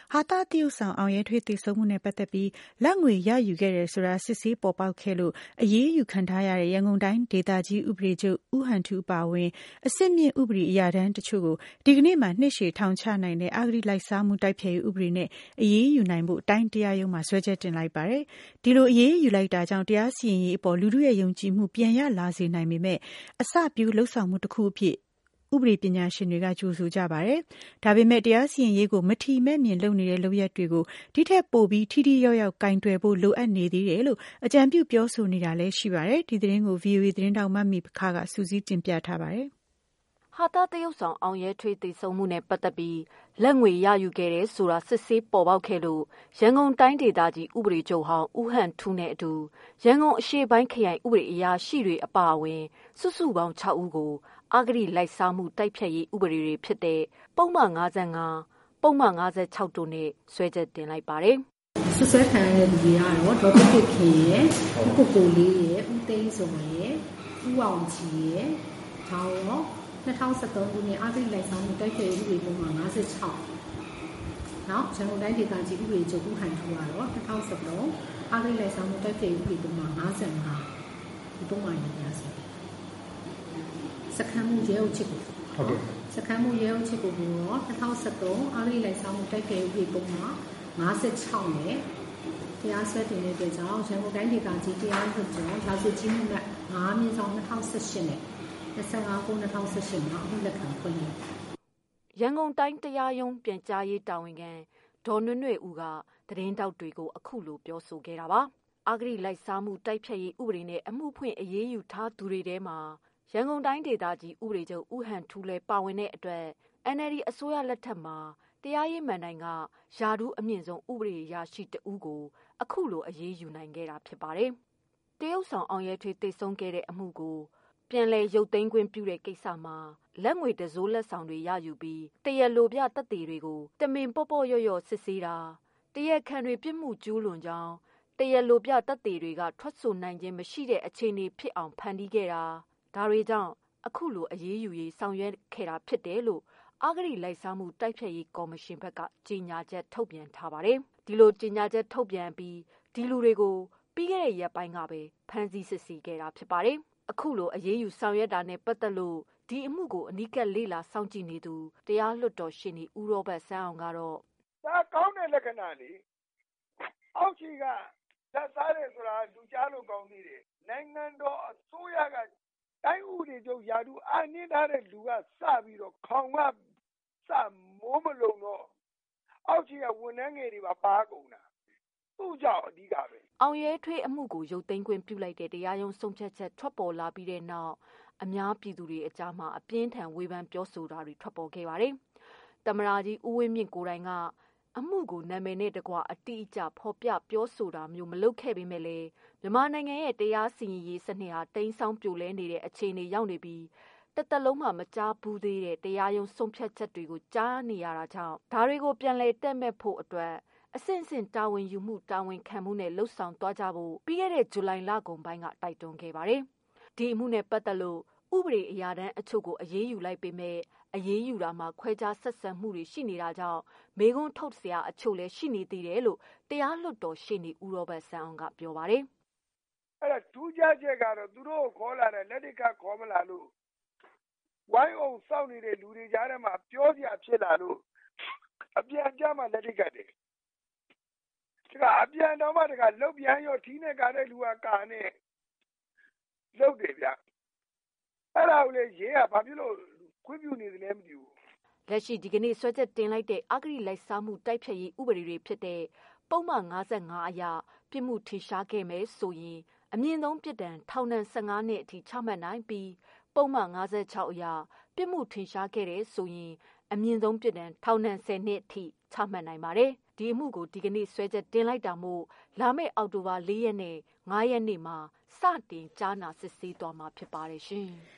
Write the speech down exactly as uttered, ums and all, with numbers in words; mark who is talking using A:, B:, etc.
A: ဟာတာတရုတ်ဆောင်အောင်ရဲထွေးတည်ဆုံမှုနဲ့ပတ်သက်ပြီးလက်ငွေရယူခဲ့တယ်ဆိုတာစစ်ဆေးပေါ်ပေါက်ခဲ့လို့အရေးယူခံထားရတဲ့ရန်ကုန်တိုင်းဒေသကြီးဥပဒေချုပ်ဦးဟန်ထူပါဝင်အစစ်မြင့်ဥပဒေအရာတန်းတချို့ကိုဒီကနေ့မှနှစ်ရှည်ထောင်ချနိုင်တဲ့အဂတိလိုက်စားမှုတိုက်ဖျက်ရေးဥပဒေနဲ့အရေးယူနိုင်ဖို့တိုင်းတရားရုံးမှာဆွဲချက်တင်လိုက်ပါတယ်။ဒီလိုအရေးယူလိုက်တာကြောင့်တရားစီရင်ရေးအပေါ်လူထုရဲ့ယုံကြည်မှုပြန်ရလာစေနိုင်ပေမဲ့အစပြုလှုပ်ဆောင်မှုတစ်ခုအဖြစ်ဥပဒေပညာရှင်တွေကကြိုဆိုကြပါတယ်။ဒါပေမဲ့တရားစီရင်ရေးကိုမထီမဲ့မြင်လုပ်နေတဲ့လုပ်ရက်တွေကိုဒီထက်ပိုပြီးထိထိရောက်ရောက်ကင်တွယ်ဖို့လိုအပ်နေသေးတယ်လို့အကြံပြုပြောဆိုနေတာလည်းရှိပါတယ်။ဒီသတင်းကို ဗွီအိုအေ သတင်းတောက်မမီဖခါကစူးစီးတင်ပြထားပါတယ်
B: ။ဟာတာတရုတ်ဆောင်အောင်ရဲထွေးတည်ဆုံမှုနဲ့ပတ်သက်ပြီးလက်ငွေရယူခဲ့တယ်ဆိုတာစစ်ဆေးပေါ်ပေါက်ခဲ့လို့ရန်ကုန်တိုင်းဒေသကြီးဥပဒေချုပ်ဟောင်းဦးဟန်ထူးနဲ့အတူရန်ကုန်အရှေ့ပိုင်းခရိုင်ဥပဒေအရာရှိတွေအပါအဝင်စုစုပေါင်း၆ဦးကိုအဂတိလိုက်စားမှုတိုက်ဖျက်ရေးဥပဒေတွေဖြစ်တဲ့ပုံမှန်၅၅ပုံမှန်၅၆တို့နဲ့ဆွဲချက်တင်လိုက်ပါတယ်
C: ။ဆွဆွဲခံရတဲ့လူတွေကတော့ဒေါက်တာခင်ရဲ့ဦးကိုကိုလေးရဲ့ဦးသိန်းစုံရဲ့ဦးအောင်ကြည်ရဲ့ဒါရော၂၀၁၃ခုနှစ်အဂတိလိုက်စားမှုတိုက်ဖျက်ရေးဥပဒေပုံမှန်၅၆နောက်ရန်ကုန်တိုင်းဒေသကြီးဥပဒေချုပ်ဦးဟန်ထူကတော့၂၀၁၃အဂတိလိုက်စားမှုတိုက်ဖျက်ရေးဥပဒေပုံမှန်၅၅ဒီပုံမှန်ရရဆိုစခန်းမှုရဲအုပ်ချုပ်ကိုဟုတ်ကဲ့စခန်းမှုရဲအုပ်ချုပ်ကိုတော့၂၀၁၃အဂတိလိုက်စားမှုတိုက်ဖျက်ရေးဥပဒေပုံမှန်၅၆နဲ့တရားစွဲတင်တဲ့အတွက်ကြောင့်ရန်ကုန်တိုင်းဒေသကြီးတရားလွှတ်တော်ရာဇဝတ်ကြီးမှုနဲ့၅မြင်းဆောင်၂၀၁၈နဲ့၂၅ခု၂၀၁၈မှာအမှုလက်ခံဖွင့်တယ်
B: ရန်ကုန်တိုင်းတရားရုံးပြန်ကြားရေးတာဝန်ခံဒေါ်နွဲ့နွဲ့ဦးကသတင်းတောက်တွေကိုအခုလိုပြောဆိုခဲ့တာပါအဂတိလိုက်စားမှုတိုက်ဖျက်ရေးဥပဒေနဲ့အမှုဖွင့်အရေးယူထားသူတွေထဲမှာရန်ကုန်တိုင်းဒေသကြီးဥပဒေချုပ်ဦးဟန်ထူးလည်းပါဝင်တဲ့အတွက် အန်အယ်လ်ဒီ အစိုးရလက်ထက်မှာတရားရေးမဏ္ဍိုင်ကရာထူးအမြင့်ဆုံးဥပဒေအရာရှိတဦးကိုအခုလိုအရေးယူနိုင်ခဲ့တာဖြစ်ပါတယ်။တရုတ်ဆောင်အောင်ရဲထွေးသေဆုံးခဲ့တဲ့အမှုကိုပြန်လည်ရုပ်သိမ်းခွင့်ပြုတဲ့ကိစ္စမှာလက်ငွေတစိုးလက်ဆောင်တွေရယူပြီးတရားလိုပြသက်သေတွေကိုတမင်ပေါ့ပေါ့လျော့လျော့စစ်ဆေးတာတရားခံတွေပြစ်မှုကျူးလွန်ကြောင်းတရားလိုပြသက်သေတွေကထွက်ဆိုနိုင်ခြင်းမရှိတဲ့အခြေအနေဖြစ်အောင်ဖန်တီးခဲ့တာဒါတွေကြောင့်အခုလိုအရေးယူရေးဆောင်ရွက်ခဲ့တာဖြစ်တယ်လို့အဂတိလိုက်စားမှုတိုက်ဖျက်ရေးကော်မရှင်ဘက်ကကြေညာချက်ထုတ်ပြန်ထားပါတယ်။ဒီလိုကြေညာချက်ထုတ်ပြန်ပြီးဒီလူတွေကိုပြီးခဲ့တဲ့ရက်ပိုင်းကပဲဖမ်းဆီးစစ်ဆေးခဲ့တာဖြစ်ပါတယ်။အခုလိုအရေးယူဆောင်ရွက်တာနဲ့ပတ်သက်လို့ဒီအမှုကိုအနီးကပ်လေ့လာစောင့်ကြည့်နေသူတရားလွှတ်တော်ရှင်းနေဦးရောဘတ်ဆန်းအောင်ကတော့
D: ဒါကောင်းတဲ့လက္ခဏာလေအောက်ခြေကသက်စားတယ်ဆိုတာလူကြားလို့ကောင်းသေးတယ်နိုင်ငံတော်အစိုးရကတိုင်းဥပဒေချုပ်ရာထူးအနှင်းထားတဲ့လူကစပြီးတော့ခေါင်ကစမိုးမလုံတော့အောက်ခြေကဝန်ထမ်းငယ်တွေပါပါကုန်တာသူ့ကြောင့်အဓိကပဲ
B: အောင်ရဲထွေးအမှုကိုရုပ်သိမ်းခွင့်ပြုလိုက်တဲ့တရားရုံးဆုံးဖြတ်ချက်ထွက်ပေါ်လာပြီးတဲ့နောက်အများပြည်သူတွေအကြားမှာအပြင်းထန်ဝေဖန်ပြောဆိုတာတွေထွက်ပေါ်ခဲ့ပါတယ်။သမ္မတကြီးဦးဝင်းမြင့်ကိုယ်တိုင်ကအမှုကိုနာမည်နဲ့တကွအတိအကျဖော်ပြပြောဆိုတာမျိုးမလုပ်ခဲ့ပေမဲ့လည်းမြန်မာနိုင်ငံရဲ့တရားစီရင်ရေးစနစ်ဟာတိမ်းဆောင်းပြိုလဲနေတဲ့အခြေအနေရောက်နေပြီးတသက်လုံးမှမကြားဘူးသေးတဲ့တရားရုံးဆုံးဖြတ်ချက်တွေကိုကြားနေရတာကြောင့်ဒါတွေကိုပြန်လည်တက်မဲ့ဖို့အတွက်အဆင့်ဆင့်တာဝန်ယူမှုတာဝန်ခံမှုနဲ့လှုပ်ဆောင်သွားကြဖို့ပြီးခဲ့တဲ့ဇူလိုင်လကုန်ပိုင်းကတိုက်တွန်းခဲ့ပါတယ်။ဒီအမှုနဲ့ပတ်သက်လို့ဥပဒေအရာတန်းအချို့ကိုအရေးယူလိုက်ပေမဲ့အရေးယူတာမှာခွဲခြားဆက်ဆံမှုတွေရှိနေတာကြောင့်မေခွန်းထုတ်စရာအချို့လည်းရှိနေသေးတယ်လို့တရားလွှတ်တော်ရှေ့နေဦးရောဘတ်ဆန်းအောင်ကပြောပါတယ်
D: ။အဲ့ဒါဒူးခြားချက်ကတော့သူတို့ခေါ်လာတဲ့လက်ထက်ကခေါ်မလာလို့ဝိုင်းအောင်စောင့်နေတဲ့လူတွေကြားထဲမှာပြောစရာဖြစ်လာလို့အပြန်ကြမှာလက်ထက်ကတည်းကဒါအပြန်တော့မှတကလုတ်ပြန်ရောထီးနဲ့ကာတဲ့လူကကာနဲ့လုတ်တယ်ဗျအဲ့ဒါကိုလေရေးကဘာဖြစ်လို့ခွင့်ပြုနေတယ်လဲမသိဘူး
B: လက်ရှိဒီကနေ့ဆွဲချက်တင်လိုက်တဲ့အဂတိလိုက်စားမှုတိုက်ဖျက်ရေးဥပဒေတွေဖြစ်တဲ့ပုံမှန်၅၅အရပြစ်မှုထင်ရှားခဲ့မယ်ဆိုရင်အမြင့်ဆုံးပြစ်ဒဏ်ထောင်ဒဏ်၁၅နှစ်အထိချမှတ်နိုင်ပြီးပုံမှန်၅၆အရပြစ်မှုထင်ရှားခဲ့တဲ့ဆိုရင်အမြင့်ဆုံးပြစ်ဒဏ်ထောင်ဒဏ်၁၀နှစ်အထိချမှတ်နိုင်ပါတယ်။ဒီအမှုကိုဒီကနေ့ဆွဲချက်တင်လိုက်တာမို့လာမယ့်အောက်တိုဘာ၄ရက်နဲ့၅ရက်နေ့မှာစတင်ကြားနာစစ်ဆေးသွားမှာဖြစ်ပါတယ်ရှင်။